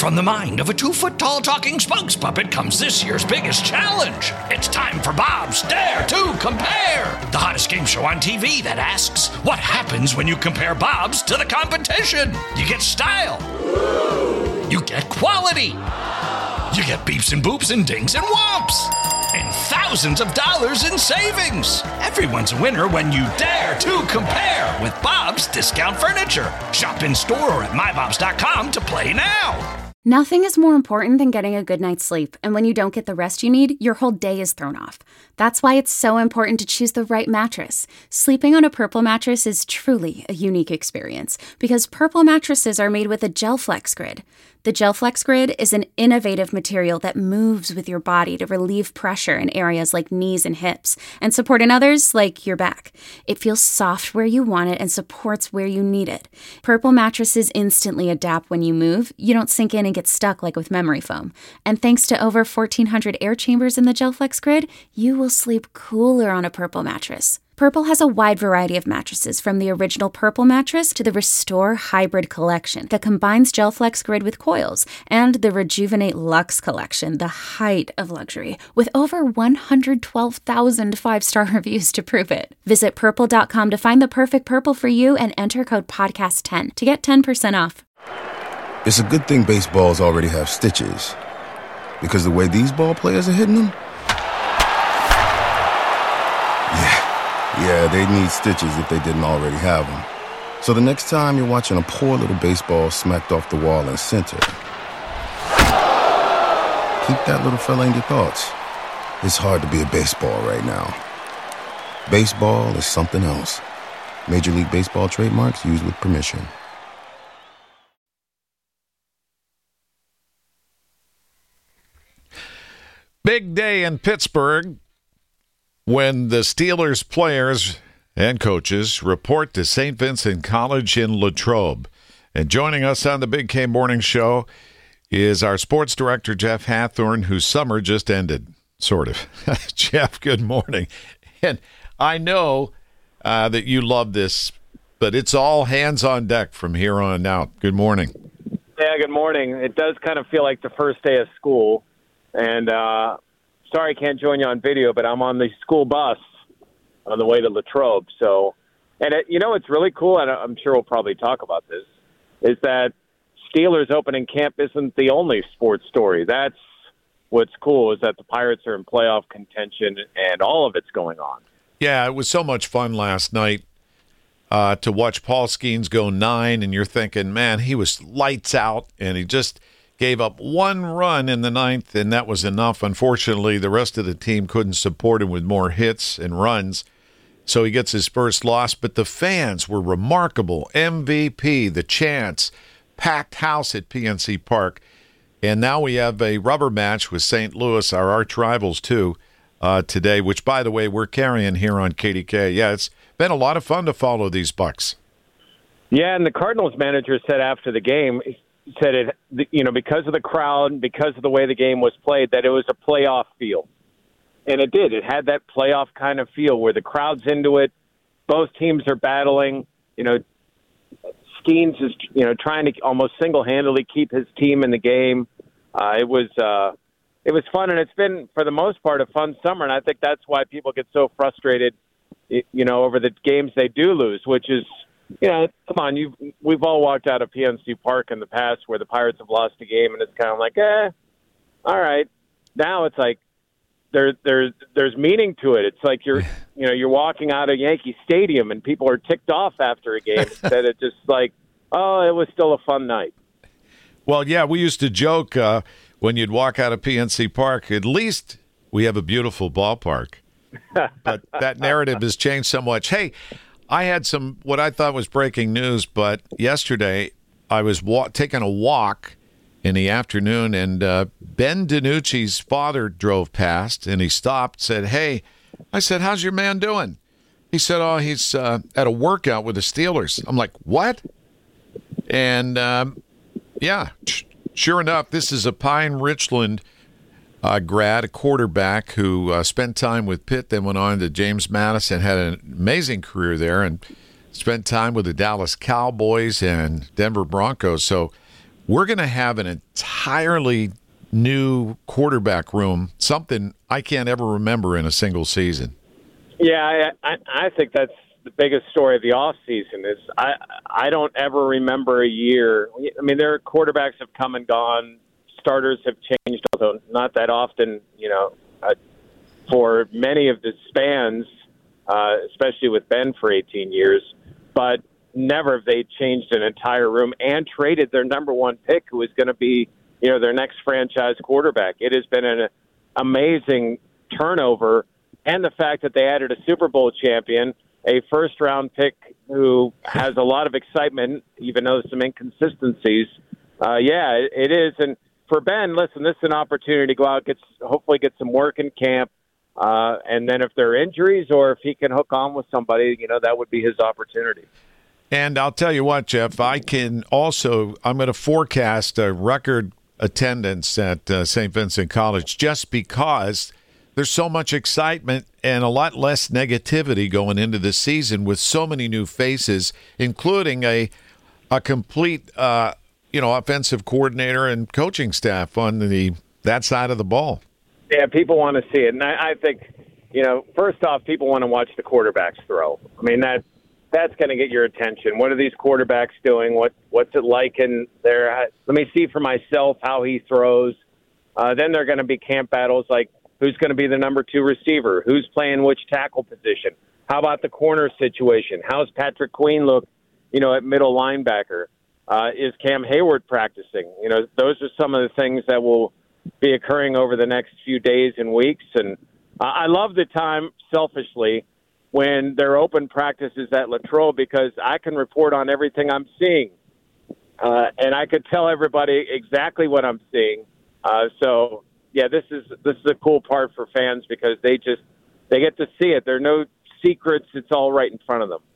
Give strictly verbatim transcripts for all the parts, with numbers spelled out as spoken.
From the mind of a two-foot-tall talking spokes puppet comes this year's biggest challenge. It's time for Bob's Dare to Compare, the hottest game show on T V that asks, what happens when you compare Bob's to the competition? You get style. You get quality. You get beeps and boops and dings and whomps. And thousands of dollars in savings. Everyone's a winner when you dare to compare with Bob's Discount Furniture. Shop in store or at my bobs dot com to play now. Nothing is more important than getting a good night's sleep, and when you don't get the rest you need, your whole day is thrown off. That's why it's so important to choose the right mattress. Sleeping on a Purple mattress is truly a unique experience, because Purple mattresses are made with a GelFlex Grid. The GelFlex Grid is an innovative material that moves with your body to relieve pressure in areas like knees and hips, and support in others like your back. It feels soft where you want it and supports where you need it. Purple mattresses instantly adapt when you move. You don't sink in and get stuck like with memory foam. And thanks to over fourteen hundred air chambers in the GelFlex Grid, you will sleep cooler on a Purple mattress. Purple has a wide variety of mattresses, from the original Purple mattress to the Restore Hybrid collection that combines GelFlex Grid with coils, and the Rejuvenate Luxe collection, the height of luxury, with over one hundred twelve thousand five-star reviews to prove it. Visit purple dot com to find the perfect Purple for you and enter code podcast ten to get ten percent off. It's a good thing baseballs already have stitches, because the way these ball players are hitting them, yeah. Yeah, they need stitches if they didn't already have them. So the next time you're watching a poor little baseball smacked off the wall in center, keep that little fella in your thoughts. It's hard to be a baseball right now. Baseball is something else. Major League Baseball trademarks used with permission. Big day in Pittsburgh when the Steelers players and coaches report to Saint Vincent College in Latrobe. And joining us on the Big K Morning Show is our sports director, Jeff Hathorn, whose summer just ended, sort of. Jeff, good morning. And I know uh, that you love this, but it's all hands on deck from here on out. Good morning. Yeah, good morning. It does kind of feel like the first day of school. And, uh, sorry I can't join you on video, but I'm on the school bus on the way to Latrobe. So, and it, you know what's really cool, and I'm sure we'll probably talk about this, is that Steelers opening camp isn't the only sports story. That's what's cool, is that the Pirates are in playoff contention and all of it's going on. Yeah, it was so much fun last night uh, to watch Paul Skeens go nine, and you're thinking, man, he was lights out, and he just gave up one run in the ninth, and that was enough. Unfortunately, the rest of the team couldn't support him with more hits and runs, so he gets his first loss. But the fans were remarkable. M V P, the chants, packed house at P N C Park. And now we have a rubber match with Saint Louis, our arch rivals, too, uh, today, which, by the way, we're carrying here on K D K. Yeah, it's been a lot of fun to follow these Bucks. Yeah, and the Cardinals manager said after the game, said it, you know, because of the crowd, because of the way the game was played, that it was a playoff feel. And it did. It had that playoff kind of feel where the crowd's into it. Both teams are battling. You know, Skeens is, you know, trying to almost single-handedly keep his team in the game. Uh, it was uh, it was fun, and it's been, for the most part, a fun summer. And I think that's why people get so frustrated, you know, over the games they do lose, which is, you know, come on, you've, we've all walked out of P N C Park in the past where the Pirates have lost a game, and it's kind of like, eh, all right. Now it's like there, there, there's meaning to it. It's like you're, you know, you're walking out of Yankee Stadium, and people are ticked off after a game instead of just like, oh, it was still a fun night. Well, yeah, we used to joke uh, when you'd walk out of P N C Park, at least we have a beautiful ballpark. But that narrative has changed so much. Hey, I had some, what I thought was breaking news, but yesterday I was wa- taking a walk in the afternoon, and uh, Ben DiNucci's father drove past, and he stopped, said, hey, I said, how's your man doing? He said, oh, he's uh, at a workout with the Steelers. I'm like, what? And, um, yeah, sure enough, this is a Pine Richland uh, grad, a quarterback who uh, spent time with Pitt, then went on to James Madison, had an amazing career there, and spent time with the Dallas Cowboys and Denver Broncos. So we're going to have an entirely new quarterback room, something I can't ever remember in a single season. Yeah, I, I, I think that's the biggest story of the offseason is I, I don't ever remember a year. I mean, their quarterbacks have come and gone. Starters have changed, although not that often, you know, uh, for many of the spans, uh, especially with Ben for eighteen years. But never have they changed an entire room and traded their number one pick, who is going to be, you know, their next franchise quarterback. It has been an amazing turnover, and the fact that they added a Super Bowl champion, a first-round pick who has a lot of excitement, even though some inconsistencies. Uh, yeah, it, it is. And for Ben, listen, this is an opportunity to go out, get hopefully get some work in camp, uh, and then if there are injuries or if he can hook on with somebody, you know, that would be his opportunity. And I'll tell you what, Jeff, I can also, I'm going to forecast a record attendance at uh, Saint Vincent College just because there's so much excitement and a lot less negativity going into this season with so many new faces, including a a complete, uh, you know, offensive coordinator and coaching staff on the that side of the ball. Yeah, people want to see it. And I, I think, you know, first off, people want to watch the quarterbacks throw. I mean, that that's going to get your attention. What are these quarterbacks doing? What What's it like in there? Let me see for myself how he throws. Uh, then there are going to be camp battles like who's going to be the number two receiver, who's playing which tackle position. How about the corner situation? How's Patrick Queen look, you know, at middle linebacker? Uh, is Cam Hayward practicing? You know, those are some of the things that will be occurring over the next few days and weeks. And uh, I love the time, selfishly, when they're open practices at Latrobe because I can report on everything I'm seeing. Uh, and I could tell everybody exactly what I'm seeing. Uh, so, yeah, this is this is a cool part for fans because they just they get to see it. There are no secrets. It's all right in front of them.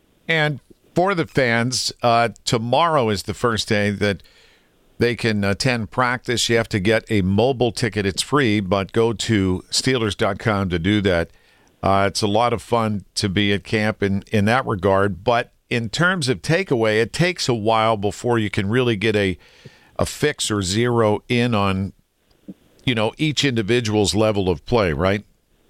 And for the fans, uh, tomorrow is the first day that they can attend practice. You have to get a mobile ticket. It's free, but go to Steelers dot com to do that. Uh, it's a lot of fun to be at camp in, in that regard. But in terms of takeaway, it takes a while before you can really get a a fix or zero in on, you know, each individual's level of play, right?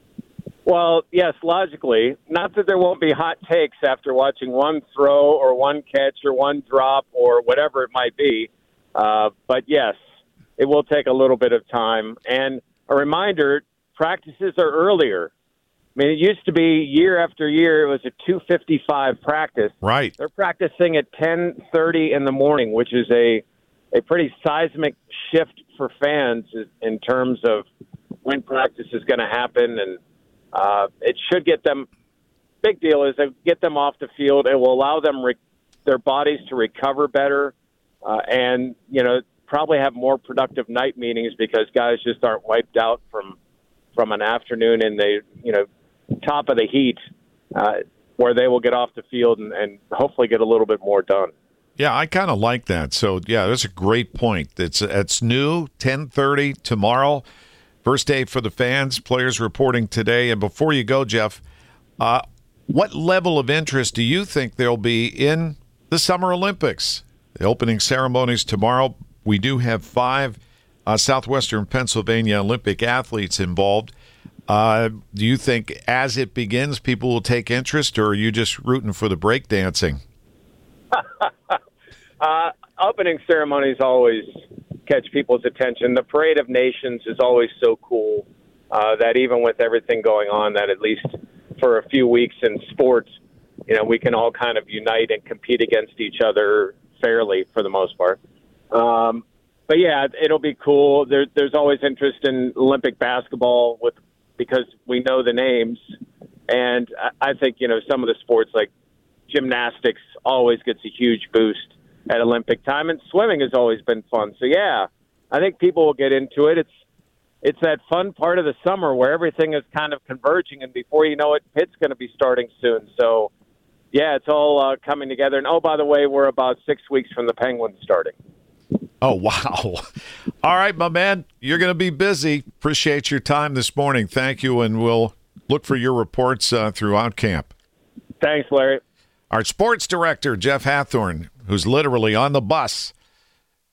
Well, yes, logically. Not that there won't be hot takes after watching one throw or one catch or one drop or whatever it might be. Uh, but, yes, it will take a little bit of time. And a reminder, practices are earlier. I mean, it used to be year after year, it was a two fifty-five practice. Right. They're practicing at ten thirty in the morning, which is a, a pretty seismic shift for fans in terms of when practice is going to happen. And uh, it should get them – big deal is it get them off the field. It will allow them re- their bodies to recover better uh, and, you know, probably have more productive night meetings because guys just aren't wiped out from from an afternoon in the, you know, top of the heat uh, where they will get off the field and, and hopefully get a little bit more done. Yeah, I kind of like that. So, yeah, that's a great point. It's it's new, ten thirty tomorrow. First day for the fans, players reporting today. And before you go, Jeff, uh, what level of interest do you think there'll be in the Summer Olympics? The opening ceremonies tomorrow. We do have five uh, Southwestern Pennsylvania Olympic athletes involved. Uh, do you think as it begins, people will take interest, or are you just rooting for the breakdancing? uh, opening ceremonies always catch people's attention. The Parade of Nations is always so cool uh, that even with everything going on, that at least for a few weeks in sports, you know, we can all kind of unite and compete against each other fairly for the most part. Um, but yeah, it'll be cool. There, there's always interest in Olympic basketball with because we know the names. And I think, you know, some of the sports like gymnastics always gets a huge boost at Olympic time, and swimming has always been fun. So, yeah, I think people will get into it. It's it's that fun part of the summer where everything is kind of converging, and before you know it, Pitt's going to be starting soon. So, yeah, it's all uh, coming together. And, oh, by the way, we're about six weeks from the Penguins starting. Oh, wow. All right, my man, you're going to be busy. Appreciate your time this morning. Thank you, and we'll look for your reports uh, throughout camp. Thanks, Larry. Our sports director, Jeff Hathorn, who's literally on the bus,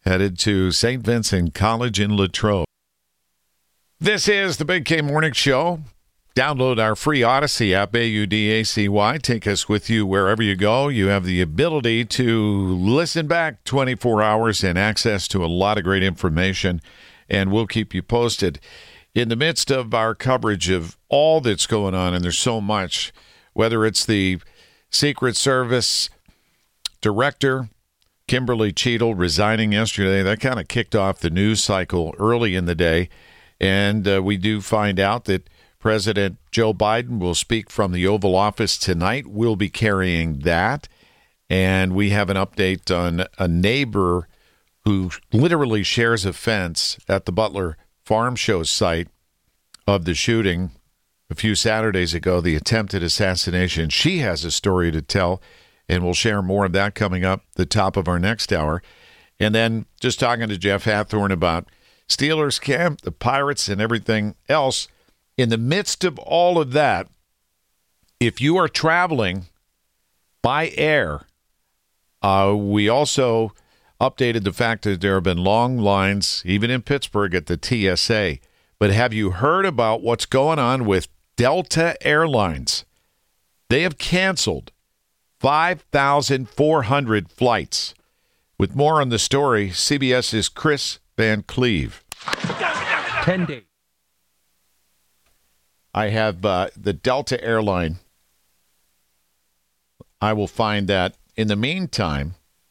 headed to Saint Vincent College in Latrobe. This is the Big K Morning Show. Download our free Odyssey app, A U D A C Y. Take us with you wherever you go. You have the ability to listen back twenty-four hours and access to a lot of great information, and we'll keep you posted. In the midst of our coverage of all that's going on, and there's so much, whether it's the Secret Service director, Kimberly Cheadle, resigning yesterday, that kind of kicked off the news cycle early in the day, and uh, we do find out that President Joe Biden will speak from the Oval Office tonight. We'll be carrying that. And we have an update on a neighbor who literally shares a fence at the Butler Farm Show site of the shooting a few Saturdays ago, the attempted assassination. She has a story to tell, and we'll share more of that coming up the top of our next hour. And then just talking to Jeff Hathorn about Steelers camp, the Pirates, and everything else. In the midst of all of that, if you are traveling by air, uh, we also updated the fact that there have been long lines, even in Pittsburgh, at the T S A. But have you heard about what's going on with Delta Airlines? They have canceled five thousand four hundred flights. With more on the story, CBS's Chris Van Cleve. Ten days. I have uh, the Delta airline. I will find that. In the meantime,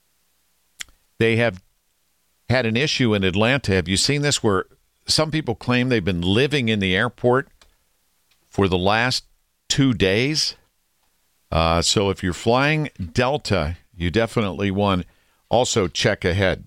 they have had an issue in Atlanta. Have you seen this where some people claim they've been living in the airport for the last two days? Uh, so if you're flying Delta, you definitely want to also check ahead.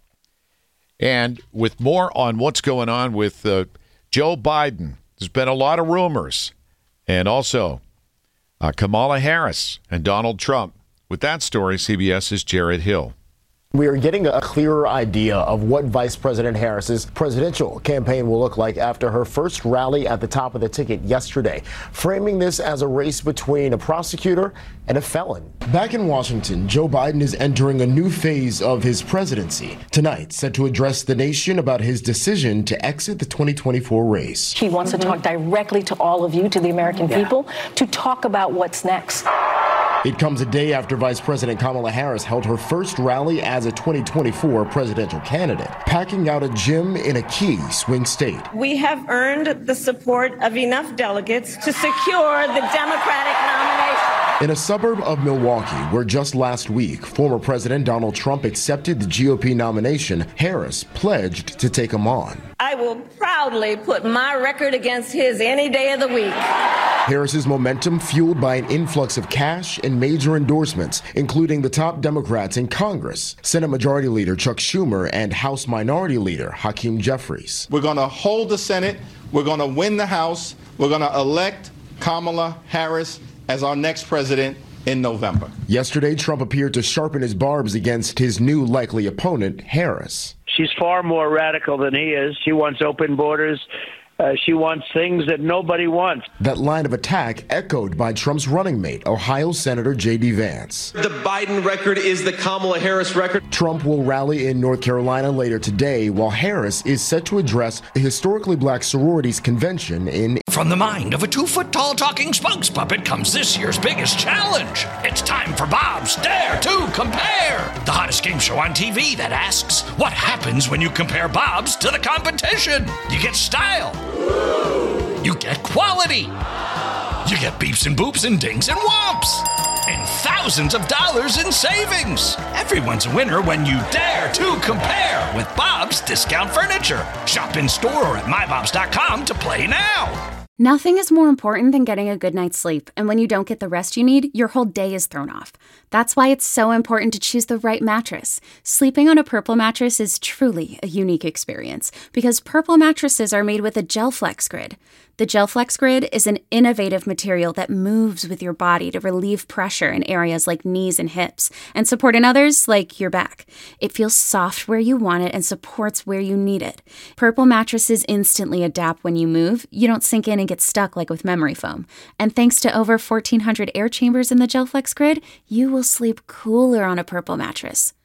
And with more on what's going on with uh, Joe Biden, there's been a lot of rumors, and also uh, Kamala Harris and Donald Trump. With that story, CBS's Jared Hill. We are getting a clearer idea of what Vice President Harris's presidential campaign will look like after her first rally at the top of the ticket yesterday, framing this as a race between a prosecutor and a felon. Back in Washington, Joe Biden is entering a new phase of his presidency. Tonight, set to address the nation about his decision to exit the twenty twenty-four race. He wants mm-hmm. to talk directly to all of you, to the American yeah. people, to talk about what's next. It comes a day after Vice President Kamala Harris held her first rally as a twenty twenty-four presidential candidate, packing out a gym in a key swing state. We have earned the support of enough delegates to secure the Democratic nomination. In a suburb of Milwaukee, where just last week, former President Donald Trump accepted the G O P nomination, Harris pledged to take him on. I will proudly put my record against his any day of the week. Harris's momentum fueled by an influx of cash and major endorsements, including the top Democrats in Congress, Senate Majority Leader Chuck Schumer and House Minority Leader Hakeem Jeffries. We're going to hold the Senate. We're going to win the House. We're going to elect Kamala Harris as our next president in November. Yesterday, Trump appeared to sharpen his barbs against his new likely opponent, Harris. She's far more radical than he is. She wants open borders. Uh, she wants things that nobody wants. That line of attack echoed by Trump's running mate, Ohio Senator J D Vance. The Biden record is the Kamala Harris record. Trump will rally in North Carolina later today, while Harris is set to address the historically black sororities convention in... From the mind of a two-foot-tall talking spokes puppet comes this year's biggest challenge. It's time for Bob's Dare to Compare, the hottest game show on T V that asks, what happens when you compare Bob's to the competition? You get style. You get quality. You get beeps and boops and dings and whomps. And thousands of dollars in savings. Everyone's a winner when you dare to compare with Bob's Discount Furniture. Shop in store or at my bobs dot com to play now. Nothing is more important than getting a good night's sleep, and when you don't get the rest you need, your whole day is thrown off. That's why it's so important to choose the right mattress. Sleeping on a Purple mattress is truly a unique experience, because Purple mattresses are made with a GelFlex Grid. The GelFlex Grid is an innovative material that moves with your body to relieve pressure in areas like knees and hips, and support in others like your back. It feels soft where you want it and supports where you need it. Purple mattresses instantly adapt when you move. You don't sink in and get stuck like with memory foam. And thanks to over fourteen hundred air chambers in the GelFlex Grid, you will sleep cooler on a Purple mattress.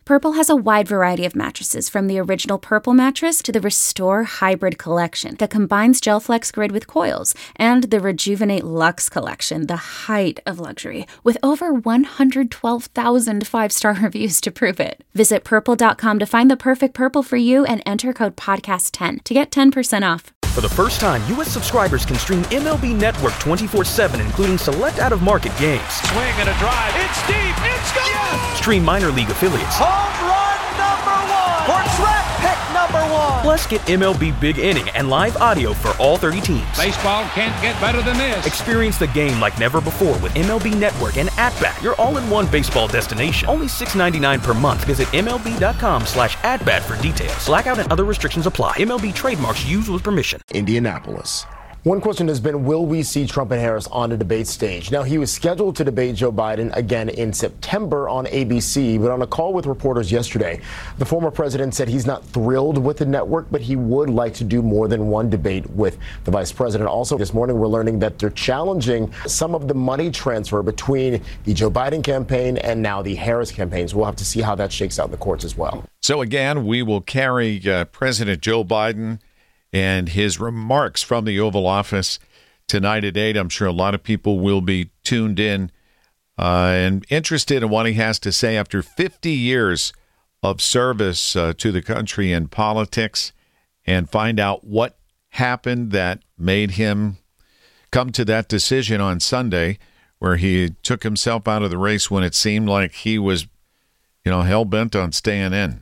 Purple has a wide variety of mattresses, from the original Purple mattress to the Restore Hybrid collection that combines GelFlex Grid with coils, and the Rejuvenate Luxe collection, the height of luxury, with over one hundred twelve thousand five-star reviews to prove it. Visit purple dot com to find the perfect Purple for you and enter code podcast ten to get ten percent off. For the first time, U S subscribers can stream M L B Network twenty-four seven, including select out-of-market games. Swing and a drive. It's deep. It's gone. Yes! Stream minor league affiliates. Home run number one. For draft pick number one. Plus, get M L B Big Inning and live audio for all thirty teams. Baseball can't get better than this. Experience the game like never before with M L B Network and At-Bat, your all-in-one baseball destination. Only six dollars and ninety-nine cents per month. Visit M L B dot com slash at-bat for details. Blackout and other restrictions apply. M L B trademarks used with permission. Indianapolis. One question has been, will we see Trump and Harris on the debate stage? Now, he was scheduled to debate Joe Biden again in September on A B C, but on a call with reporters yesterday, the former president said he's not thrilled with the network, but he would like to do more than one debate with the vice president. Also, this morning, we're learning that they're challenging some of the money transfer between the Joe Biden campaign and now the Harris campaigns. We'll have to see how that shakes out in the courts as well. So again, we will carry uh, President Joe Biden and his remarks from the Oval Office tonight at eight. I'm sure a lot of people will be tuned in uh, and interested in what he has to say after fifty years of service uh, to the country in politics, and find out what happened that made him come to that decision on Sunday, where he took himself out of the race when it seemed like he was, you know, hell-bent on staying in.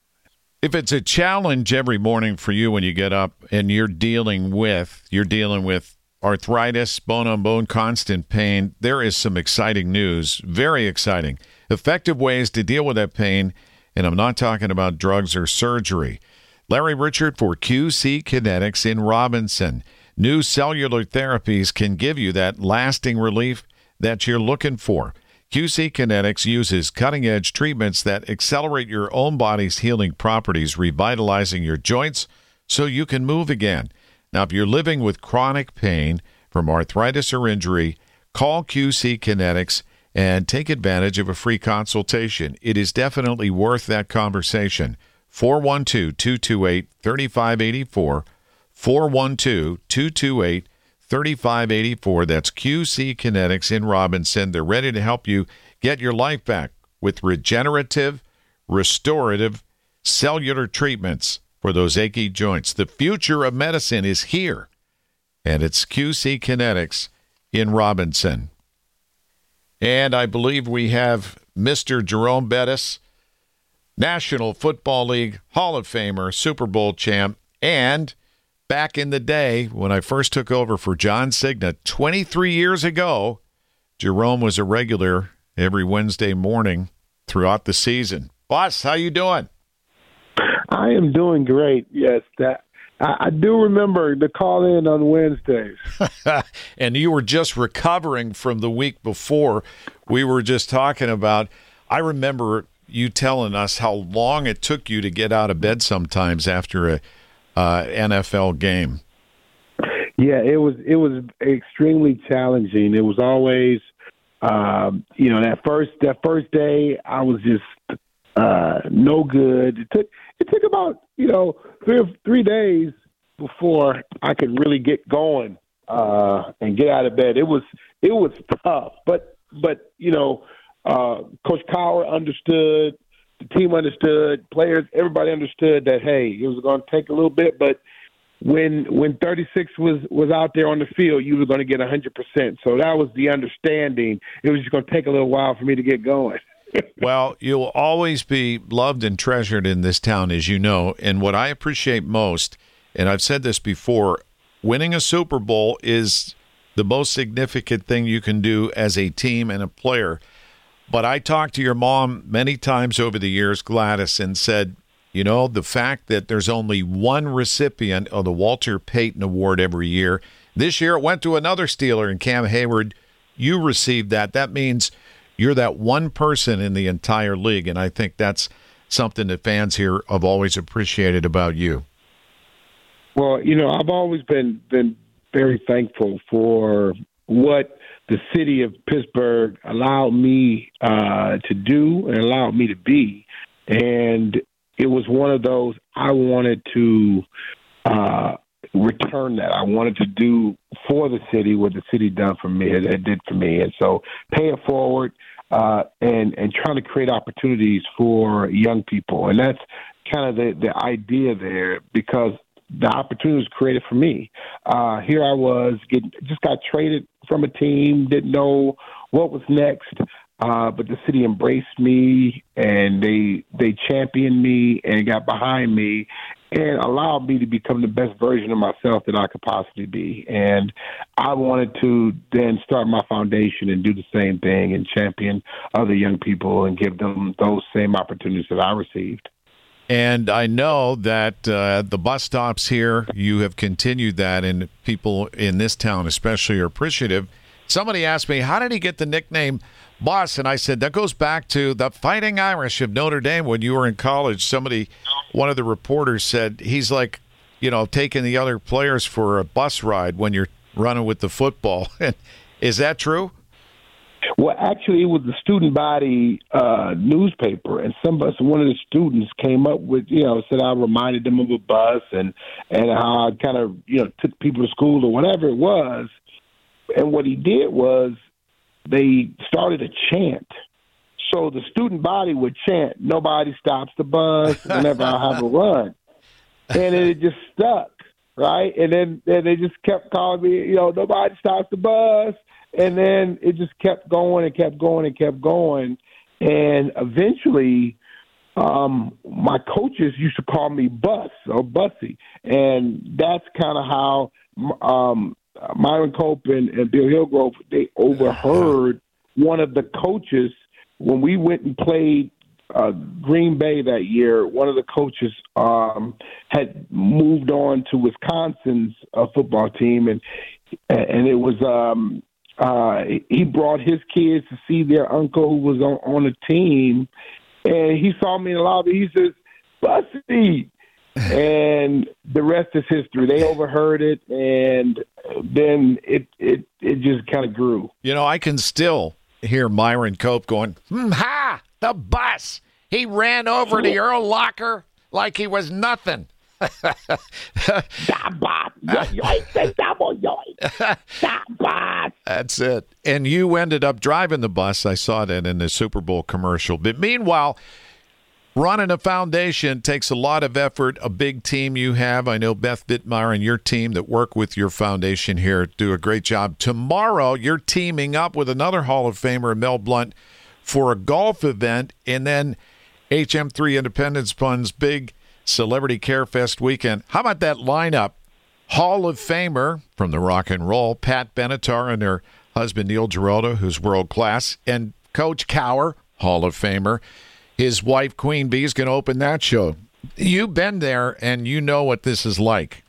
If it's a challenge every morning for you when you get up and you're dealing with you're dealing with arthritis, bone-on-bone, constant pain, there is some exciting news, very exciting. Effective ways to deal with that pain, and I'm not talking about drugs or surgery. Larry Richert for Q C Kinetics in Robinson. New cellular therapies can give you that lasting relief that you're looking for. Q C Kinetics uses cutting-edge treatments that accelerate your own body's healing properties, revitalizing your joints so you can move again. Now, if you're living with chronic pain from arthritis or injury, call Q C Kinetics and take advantage of a free consultation. It is definitely worth that conversation. four one two, two two eight, three five eight four, four one two, two two eight, three five eight four. That's Q C Kinetics in Robinson. They're ready to help you get your life back with regenerative, restorative, cellular treatments for those achy joints. The future of medicine is here, and it's Q C Kinetics in Robinson. And I believe we have Mister Jerome Bettis, National Football League Hall of Famer, Super Bowl champ, and back in the day when I first took over for John Cigna twenty-three years ago, Jerome was a regular every Wednesday morning throughout the season. Boss, how you doing? I am doing great. Yes, that I, I do remember the call in on Wednesdays. And you were just recovering from the week before. We were just talking about, I remember you telling us how long it took you to get out of bed sometimes after a uh, N F L game. Yeah, it was it was extremely challenging. It was always, um, you know, that first that first day I was just uh, no good. It took it took about you know three three days before I could really get going uh, and get out of bed. It was it was tough, but but you know, uh, Coach Cowher understood. The team understood, players, everybody understood that, hey, it was going to take a little bit, but when when thirty-six was, was out there on the field, you were going to get one hundred percent. So that was the understanding. It was just going to take a little while for me to get going. Well, you'll always be loved and treasured in this town, as you know, and what I appreciate most, and I've said this before, winning a Super Bowl is the most significant thing you can do as a team and a player. But I talked to your mom many times over the years, Gladys, and said, you know, the fact that there's only one recipient of the Walter Payton Award every year. This year it went to another Steeler, and Cam Hayward, you received that. That means you're that one person in the entire league, and I think that's something that fans here have always appreciated about you. Well, you know, I've always been been very thankful for what the city of Pittsburgh allowed me uh, to do and allowed me to be. And it was one of those I wanted to uh, return that. I wanted to do for the city what the city done for me, it, it did for me. And so pay it forward uh, and, and trying to create opportunities for young people. And that's kind of the, the idea there, because the opportunity was created for me. Uh, here I was, getting, just got traded from a team, didn't know what was next, uh, but the city embraced me, and they they championed me and got behind me and allowed me to become the best version of myself that I could possibly be. And I wanted to then start my foundation and do the same thing and champion other young people and give them those same opportunities that I received. And I know that uh, the bus stops here, you have continued that, and people in this town especially are appreciative. Somebody asked me, how did he get the nickname Bus? And I said, that goes back to the Fighting Irish of Notre Dame when you were in college. Somebody, one of the reporters said, he's like, you know, taking the other players for a bus ride when you're running with the football. Is that true? Well, actually, it was the student body uh, newspaper, and some of us, one of the students came up with, you know, said I reminded them of a bus and, and how I kind of, you know, took people to school or whatever it was. And what he did was they started a chant. So the student body would chant, "Nobody stops the bus whenever I have a run." And it just stuck, right? And then and they just kept calling me, you know, "Nobody stops the bus." And then it just kept going and kept going and kept going. And eventually, um, my coaches used to call me Bus or Bussy. And that's kind of how um, Myron Cope and, and Bill Hillgrove, they overheard one of the coaches when we went and played uh, Green Bay that year. One of the coaches um, had moved on to Wisconsin's uh, football team, and and it was um, – Uh, he brought his kids to see their uncle who was on, on the team, and he saw me in the lobby. He says, "Bussy," and the rest is history. They overheard it, and then it it, it just kind of grew. You know, I can still hear Myron Cope going, hmm, "Ha! The Bus! He ran over to Earl Locker like he was nothing." That's it. And you ended up driving the bus. I saw that in the Super Bowl commercial. But meanwhile, running a foundation takes a lot of effort, a big team you have. I know Beth Dittmeyer and your team that work with your foundation here do a great job. Tomorrow, you're teaming up with another Hall of Famer, Mel Blount, for a golf event, and then H M three Independence Fund's big Celebrity Care Fest weekend. How about that lineup? Hall of Famer from the Rock and Roll, Pat Benatar and her husband Neil Giraldo, who's world class, and Coach Cowher, Hall of Famer. His wife Queen Bee is going to open that show. You've been there and you know what this is like.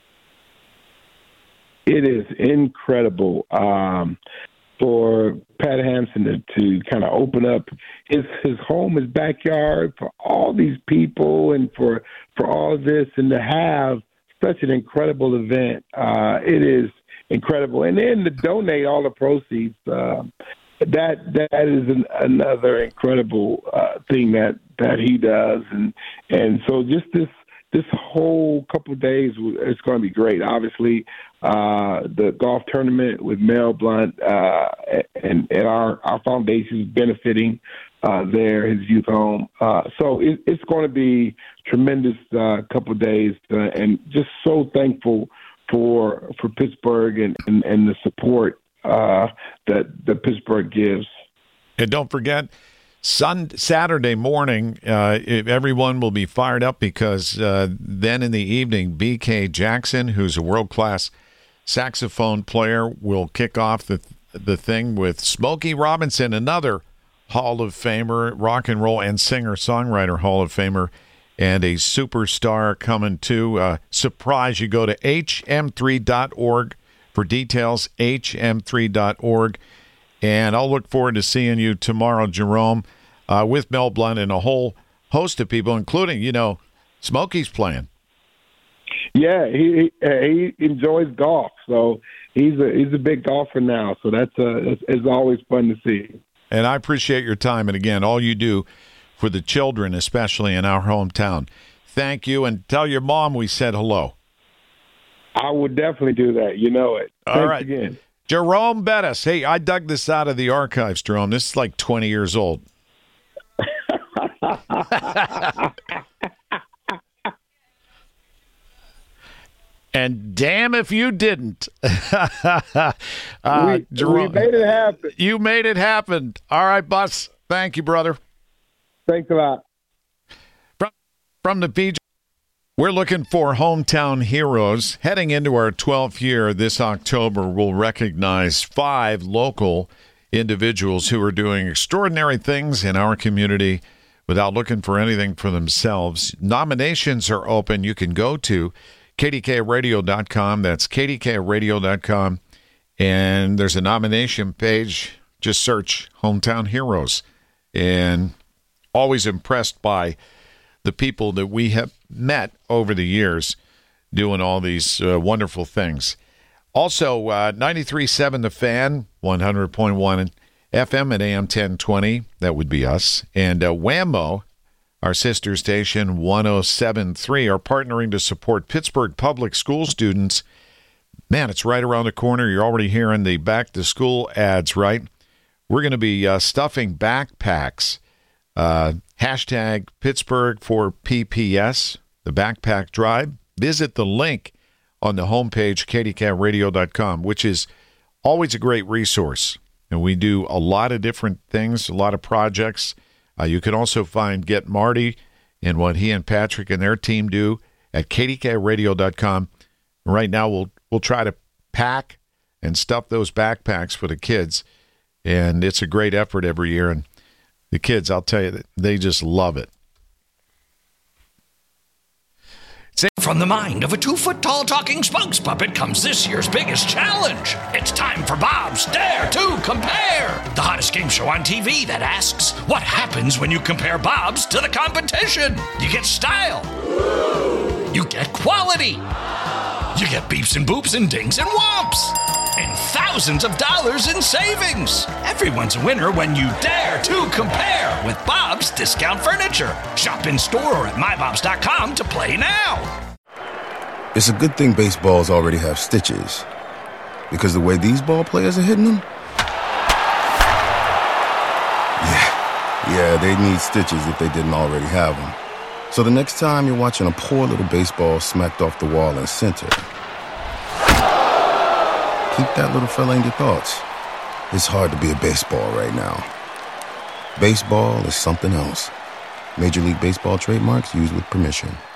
It is incredible. Um, for Pat Hansen to, to kind of open up his his home, his backyard for all these people, and for for all this, and to have such an incredible event. Uh, it is incredible. And then to donate all the proceeds, uh, that that is an, another incredible uh, thing that, that he does. And and so just this this whole couple of days, it's going to be great. Obviously, uh, the golf tournament with Mel Blount uh, and, and our, our foundation is benefiting uh, there, his youth home. Uh, so it, it's going to be tremendous uh, couple of days, uh, and just so thankful for for Pittsburgh and, and, and the support uh, that, that Pittsburgh gives. And don't forget, Sun Saturday morning, uh, everyone will be fired up because uh, then in the evening, B K Jackson, who's a world-class saxophone player, will kick off the the thing with Smokey Robinson, another Hall of Famer, rock and roll and singer-songwriter Hall of Famer, and a superstar coming to. Uh, surprise, you go to H M three dot org for details, H M three dot org. And I'll look forward to seeing you tomorrow, Jerome, uh, with Mel Blount and a whole host of people, including, you know, Smokey's playing. Yeah, he he enjoys golf, so he's a he's a big golfer now. So that's uh, it's, it's always fun to see. And I appreciate your time. And again, all you do for the children, especially in our hometown. Thank you, and tell your mom we said hello. I would definitely do that. You know it. All Thanks right. again. Jerome Bettis. Hey, I dug this out of the archives, Jerome. This is like twenty years old. And damn if you didn't. uh, we, Jerome, we made it happen. You made it happen. All right, Bus. Thank you, brother. Thanks a lot. From, from the P J, we're looking for hometown heroes. Heading into our twelfth year this October, we'll recognize five local individuals who are doing extraordinary things in our community without looking for anything for themselves. Nominations are open. You can go to K D K radio dot com. That's K D K radio dot com. And there's a nomination page. Just search Hometown Heroes. And always impressed by the people that we have met over the years doing all these uh, wonderful things. Also, uh, ninety-three point seven The Fan, one hundred point one F M at A M ten twenty. That would be us. And uh, Whammo, our sister station, one oh seven point three, are partnering to support Pittsburgh public school students. Man, it's right around the corner. You're already hearing the back-to-school ads, right? We're going to be uh, stuffing backpacks. Uh, hashtag Pittsburgh for P P S, the backpack drive. Visit the link on the homepage, K D K radio dot com, which is always a great resource. And we do a lot of different things, a lot of projects. Uh, you can also find Get Marty and what he and Patrick and their team do at K D K radio dot com. Right now, we'll we'll try to pack and stuff those backpacks for the kids, and it's a great effort every year. And the kids, I'll tell you, they just love it. From the mind of a two-foot-tall talking spokes puppet comes this year's biggest challenge. It's time for Bob's Dare to Compare, the hottest game show on T V that asks, what happens when you compare Bob's to the competition? You get style. You get quality. You get beeps and boops and dings and whomps. And thousands of dollars in savings. Everyone's a winner when you dare to compare with Bob's Discount Furniture. Shop in store or at my bobs dot com to play now. It's a good thing baseballs already have stitches, because the way these ball players are hitting them, yeah, yeah, they need stitches if they didn't already have them. So the next time you're watching a poor little baseball smacked off the wall in center, keep that little fella in your thoughts. It's hard to be a baseball right now. Baseball is something else. Major League Baseball trademarks used with permission.